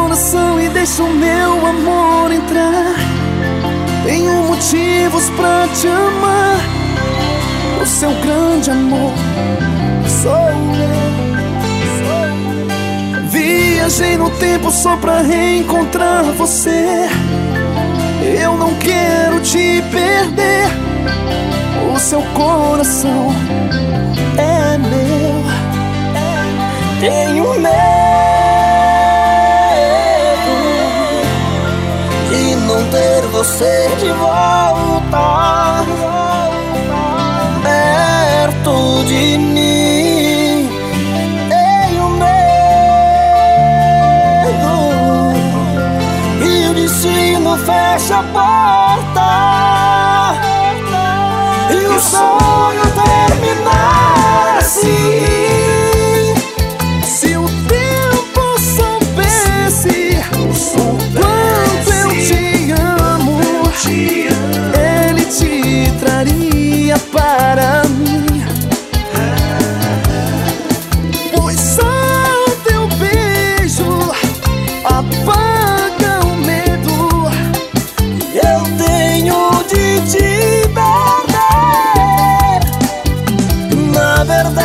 coração e deixa o meu amor entrar. Tenho motivos pra te amar. O seu grande amor sou eu. Viajei no tempo só pra reencontrar você. Eu não quero te perder. O seu coração é meu. Tenho medo de não ter você de volta perto de mim. Tenho medo e o destino fecha a porta e o sonho terminar assim. Para mim, pois só o teu beijo apaga o medo que eu tenho de te perder. Na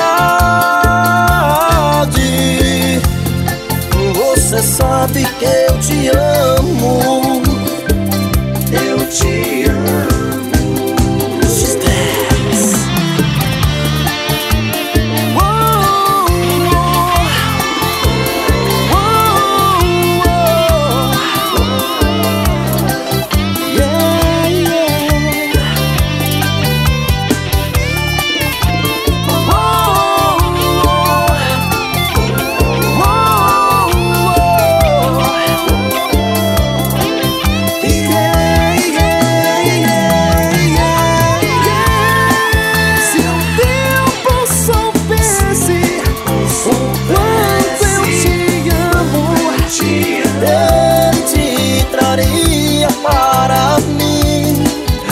verdade, você sabe que eu te amo. Eu te amo. Para mim,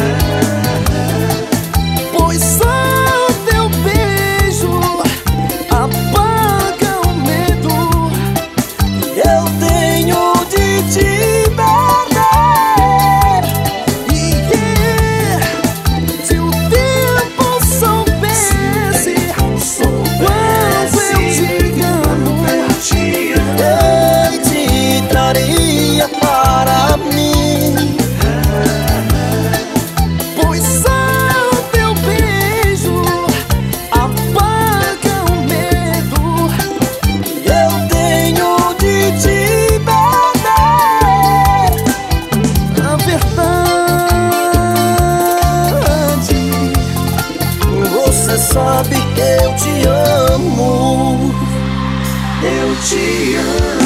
pois só o teu beijo apaga o medo que eu tenho de te perder. Se o tempo soubesse o quanto eu te amo, ele te traria para mim. Você sabe que eu te amo. Eu te amo.